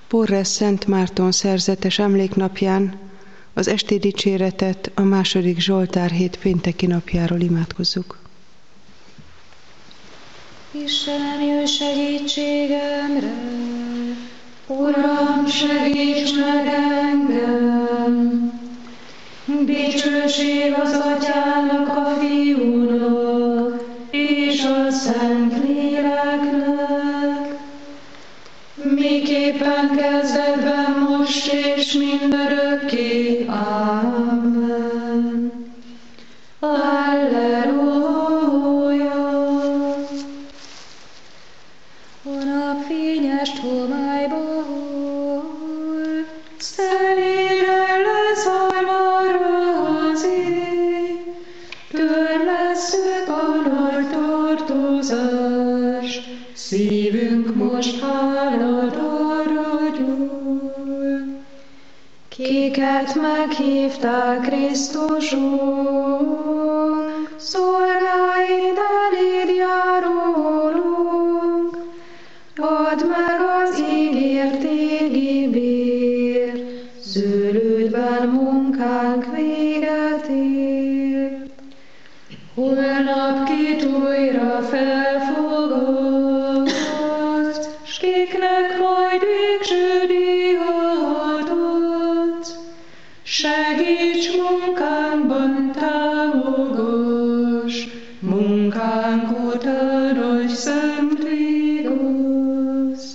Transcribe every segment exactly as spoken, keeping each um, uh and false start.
Porres Szent Márton szerzetes emléknapján az esti dicséretet a második Zsoltár hét pénteki napjáról imádkozzuk. Istenem, jöjj segítségemre, Uram, segíts meg engem! Dicsőség az Atyának, a Fiúnak és a Szentléleknek, miképpen kezdetben, most és mindörökké. Amen. Alleluja! A nap fényes homályba hol, szelíden leszármára az ég, törlesszük a nagy tartozás, szívünk most háladarra gyúl. Kiket meghívtál Krisztusunk, szolgáid eléd járulunk, add meg az ígért égi bér, zöldben munkánk véget ér. Holnap kit újra felfogadsz, s kiknek majd végső díjat adsz. Segíts munkánkban, támogass, munkánk után adj szent vigaszt.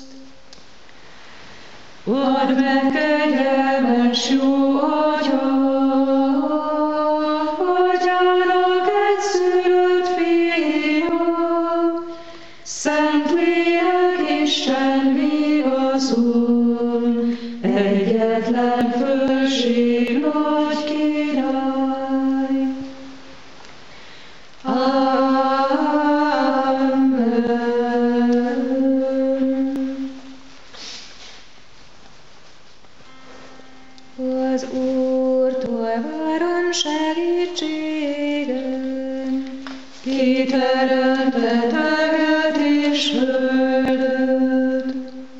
Add meg kegyelmes jó Atyát, Atyának egyszülött Fia, Szentlélek Isten vigaszol, egyetlen fölség nagy király. Az Úrtól várom segítséget, ki teremtett eget és földet.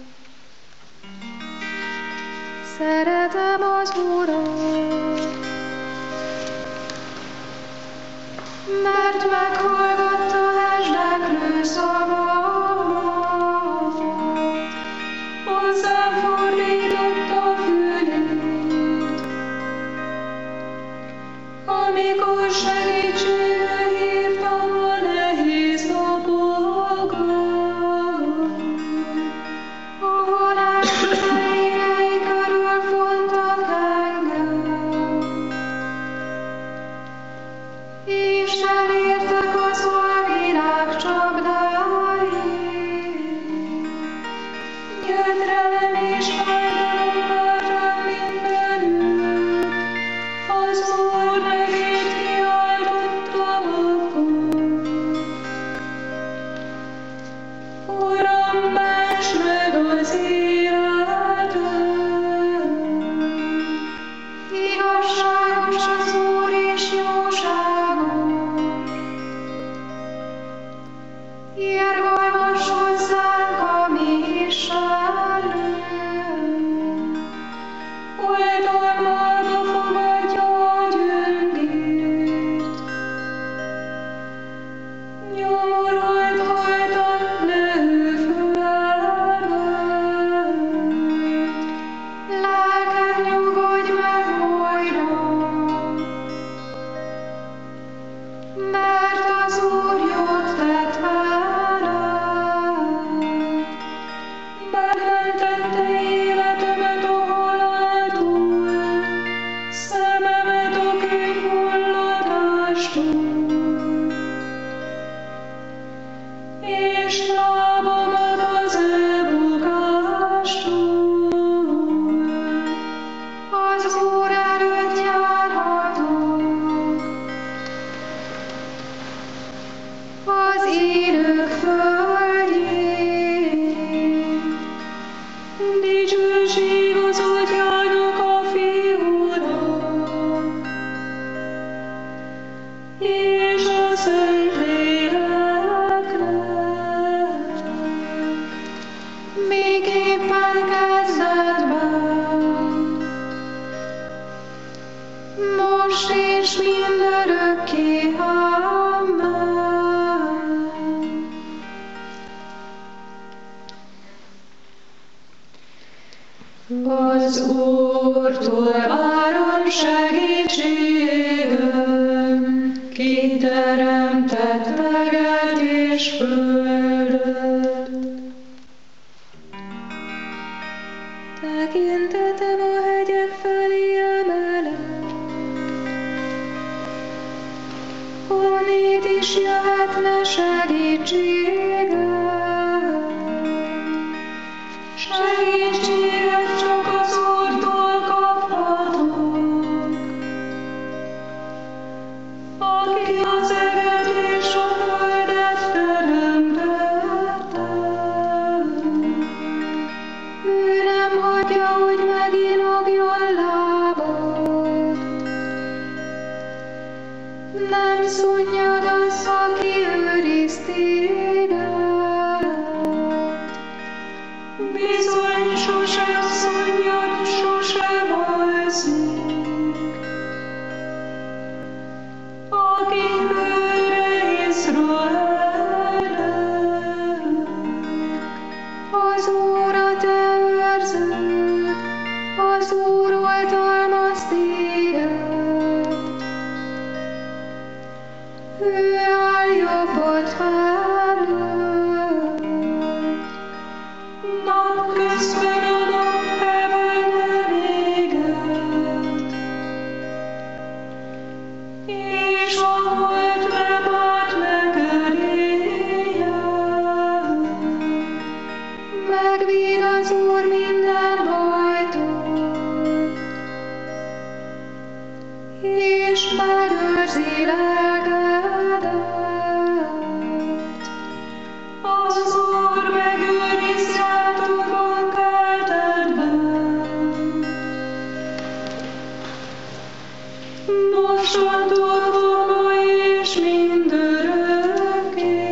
Szeretem az Urat, mert meghallgatta esdeklő szavamat, hozzám fordította fülét, amikor segítségre hívtam a nehéz napokban, ahol átmenei körül fontak engem, és elértek az alvilág csapdáig. Gyötrelem és fájdalom vártam mindenütt, az Úr nevét kiáltottam akkor. Uram, ments meg az életem! Igazságos az Úr és jóságos, irgalmas hozzánk a mi Istenünk. Oltalmába fogadja a gyöngét, nyomorult voltam, de ő fölemelt. Lelkem, nyugodj meg újra, mert az Úr jót tett velem. Megmentette életemet a haláltól, szememet a kőhulladástól, és lábamat az elbukástól. Az Úr előtt járhatok, az élők földjén. Dicsőség az Atyának, a Fiúnak és a Szentléleknek, miképpen kezdetben, kezdetben, most és mindörökké. Amen. Az Úrtól várom segítségem, ki teremtett teget és földet. Tekintetem a hegyek felé emelem, honnét is jöhetne segítségem. Segítséget csak az Úrtól kaphatok, aki az eget és a földet teremtette. Ő nem hagyja, hogy meginogjon lábad, nem szunnyad az, aki őriz téged. Bizony sosem szunnyad, sosem alszik, aki fölre Izraelnek. Az Úr a te őrződ, az Úr oltalmaz téged. Ő áll jobbad felől, napközben a napheven nem éget, és a hold nem ad neked éjjel. megvéd az Úr minden bajtól, és megőrzi lelkedet. Az Úr megőriz játokon keltedben, mostantól fogva és mindörökké.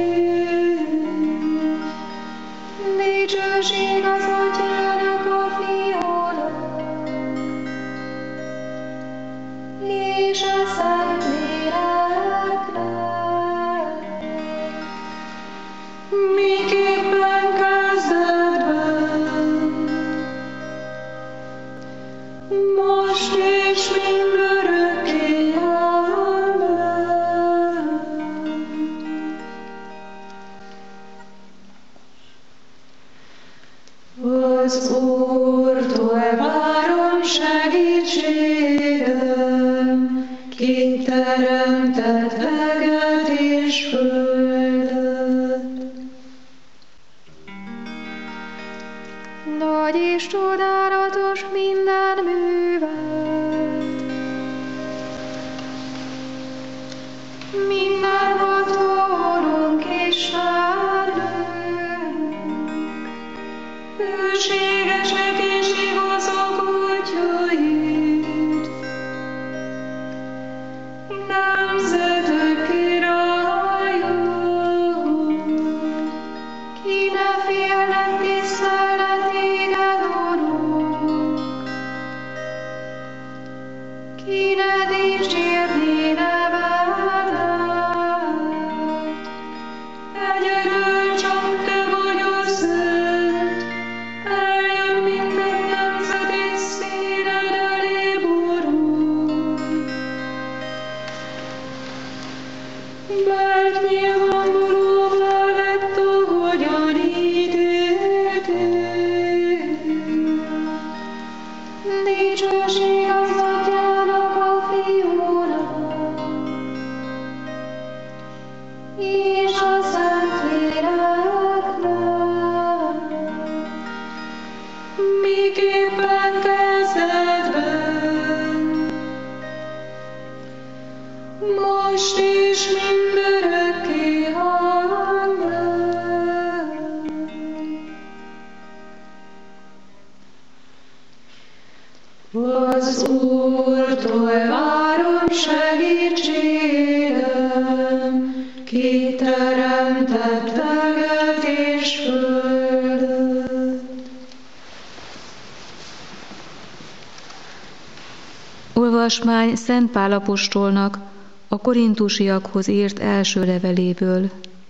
Dicsőség az Atyának, a Fiúnak, és a Szentléleknek. Miképpen kezdetben, most és mindörökké. Amen. Az Úrtól várom segítségem, ki teremtett eget és földet. Nagy és csodálatos minden műved, minden hatalmunk és sárnők, Hűségesek és igazak útjaid, nemzetek királya. ki ne félnek tisztelne téged, Urunk, ki ne dicsérné nevedet. Egyedül csak te vagy a szent, eljön minden nemzet és színed elé borul. Mert nyilvánvalóvá lett, ahogyan ítéltél. Dicsőség az Atyának, a Fiúnak, és a Szentléleknek. Miképpen kezdetben, most és mindörökké. Amen. Az Úrtól várom segítségem, ki teremtett eget és földet. Olvasmány Szent Pál apostolnak a korintusiakhoz írt első leveléből.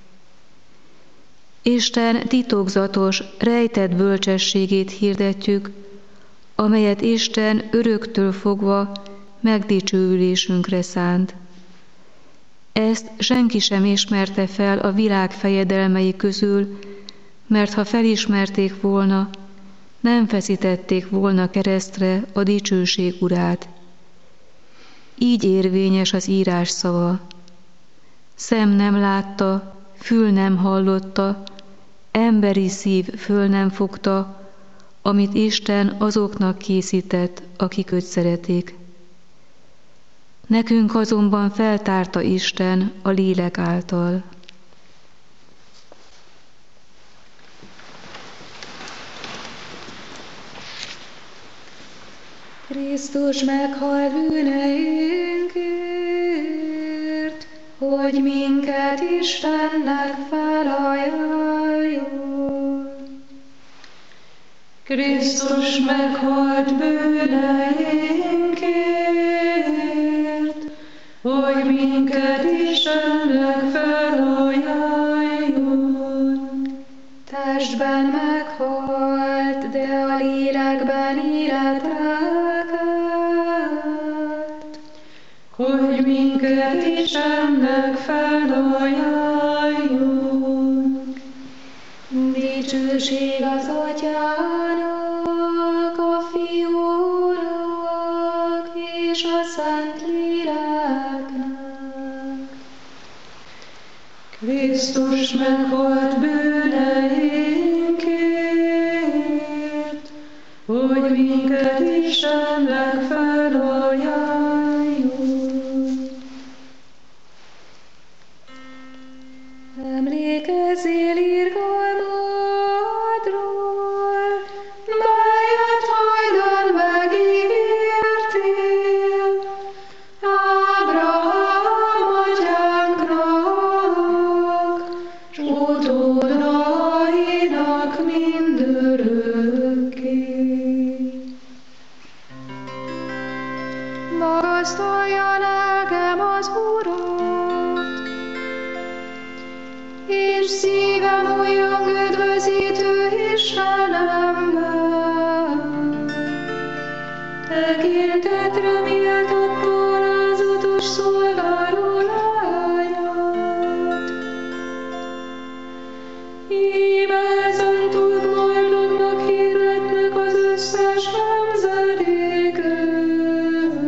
Isten titokzatos, rejtett bölcsességét hirdetjük, amelyet Isten öröktől fogva megdicsőülésünkre szánt. Ezt senki sem ismerte fel a világ fejedelmei közül, mert ha felismerték volna, nem feszítették volna keresztre a dicsőség urát. Így érvényes az írás szava. Szem nem látta, fül nem hallotta, emberi szív föl nem fogta, amit Isten azoknak készített, akik őt szeretik. Nekünk azonban feltárta Isten a lélek által. Krisztus meghalt bűneinkért, hogy minket Istennek felajánljon. Krisztus meghalt bűneinkért, hogy minket Istennek felajánljon. Testben meghalt, de a lélekben életre kelt, hogy minket Istennek felajánljon. Dicsőség az Atyának, a Fiúnak és a Szentléleknek. Krisztus meghalt bűneinkért, hogy minket Istennek felajánljon. Emlékezzél irgalmadról, melyet hajdan megígértél Ábrahám atyánknak, s utódainak mindörökké. Magasztalja lelkem az Urat, és szívem újjong üdvözítő Istenemben. Tekintetre méltattan az utas szolgáló lányát. Íme ezen túl boldognak hirdetnek az összes nemzedékek,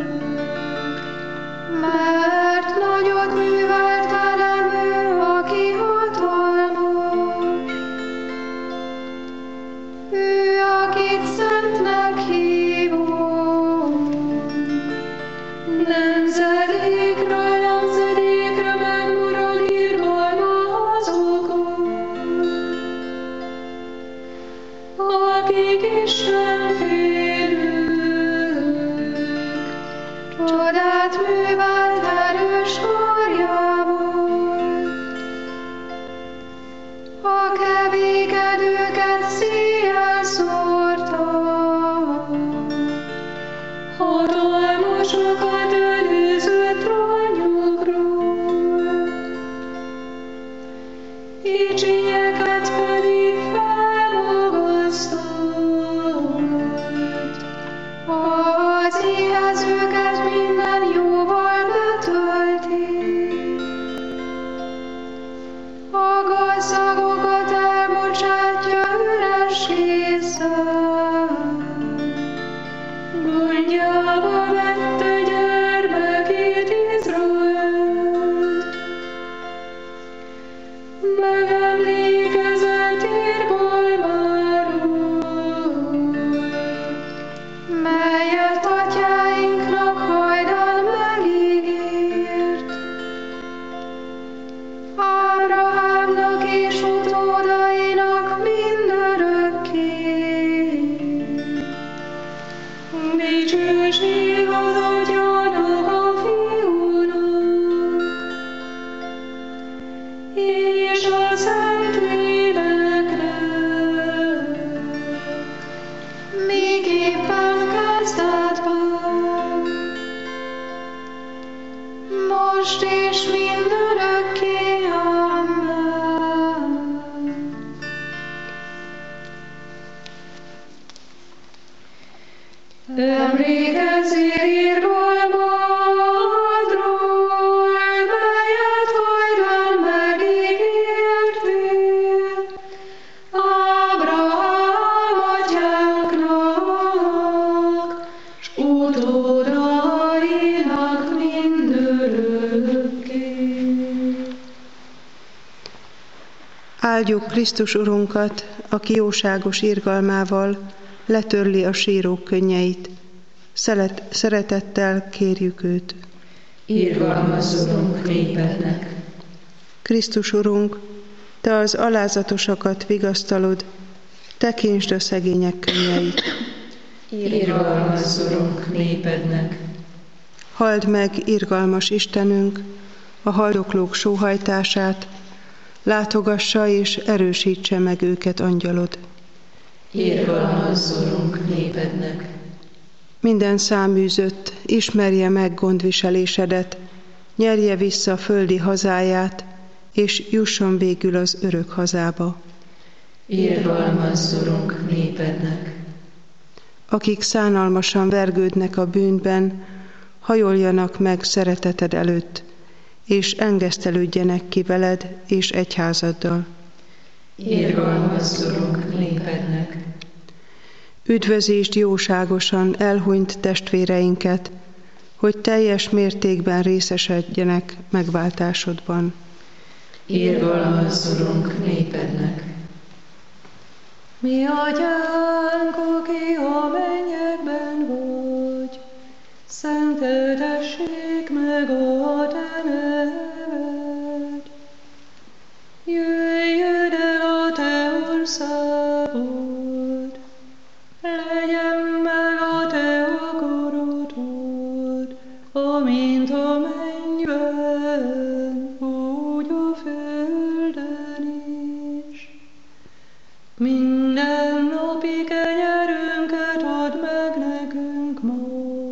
mert nagyot művelt velem ő, aki hatalmas. Ő, akit szentnek hívunk, nemzedékről nemzedékre megmarad irgalma azokon, akik Isten félők. Csodát művelt erős karjával, a kevékedőket széjjel szórta, hatalmasokat előzött ranyokról, kicsinyeket pedig felmagasztott. Az éhezőket minden jóval betölti, a gazdagokat elbocsátja üres kézzel. Gondjába vette gyermekét Izraelt, megemlékezett irgalmáról, melyet atyáinknak hajdan megígért. Ábrahámnak és utódainak mindörökké. Dicsőség az Atyának, a Fiúnak és a Szentléleknek, miképpen kezdetben, Emlékezzél irgalmadról, melyet hajdan megígértél Ábrahám atyánknak, s utódainak mindörökké. Áldjuk Krisztus Urunkat, aki jóságos irgalmával letörli a sírók könnyeit. Szelet, szeretettel kérjük őt. Irgalmazz, Urunk, népednek. Krisztus Urunk, te az alázatosakat vigasztalod, tekintsd a szegények könnyeit. Irgalmazz, Urunk, népednek. Halld meg, irgalmas Istenünk, a haldoklók sóhajtását, látogassa és erősítse meg őket angyalod. Irgalmazz, Urunk, népednek. Minden száműzött, ismerje meg gondviselésedet, nyerje vissza földi hazáját, és jusson végül az örök hazába. Irgalmazz, Urunk, népednek. Akik szánalmasan vergődnek a bűnben, hajoljanak meg szereteted előtt, és engesztelődjenek ki veled és egyházaddal. Irgalmazz, Urunk, népednek. Üdvözítsd jóságosan elhunyt testvéreinket, hogy teljes mértékben részesedjenek megváltásodban. Irgalmazz, Urunk, népednek. Mi atyánk, aki a mennyekben vagy, szenteltessék meg a te neved. Jöjjön el a te országod, legyen meg a te akaratod, amint a mennyben, úgy a földön is. Minden napi kenyerünket add meg nekünk ma,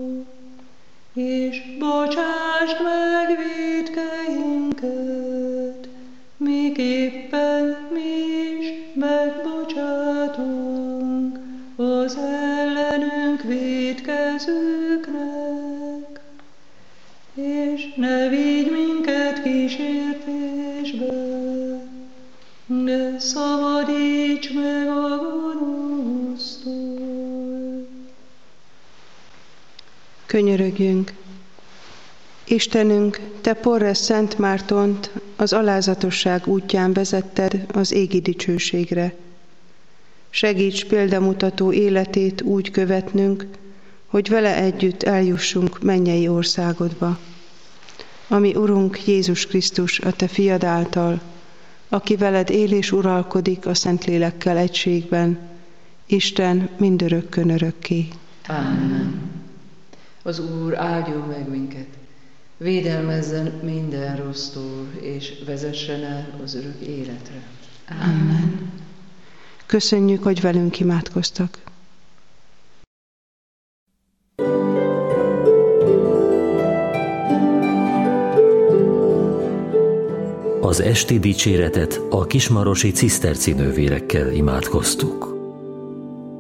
és bocsásd meg vétkeinket, miképpen mi is megbocsátunk az ellenünk vétkezőknek, és ne vigy minket kísértésbe, de szabadíts meg a gonosztól. Könyörögjünk! Istenünk, te Porres Szent Mártont az alázatosság útján vezetted az égi dicsőségre. Segíts példamutató életét úgy követnünk, hogy vele együtt eljussunk mennyei országodba. Ami Urunk Jézus Krisztus, a te fiad által, aki veled él és uralkodik a Szentlélekkel egységben, Isten mindörökkön örökké. Amen. Az Úr áldjon meg minket, védelmezzen minden rossztól, és vezessen el az örök életre. Amen. Köszönjük, hogy velünk imádkoztak. Az esti dicséretet a kismarosi ciszterci nővérekkel imádkoztuk.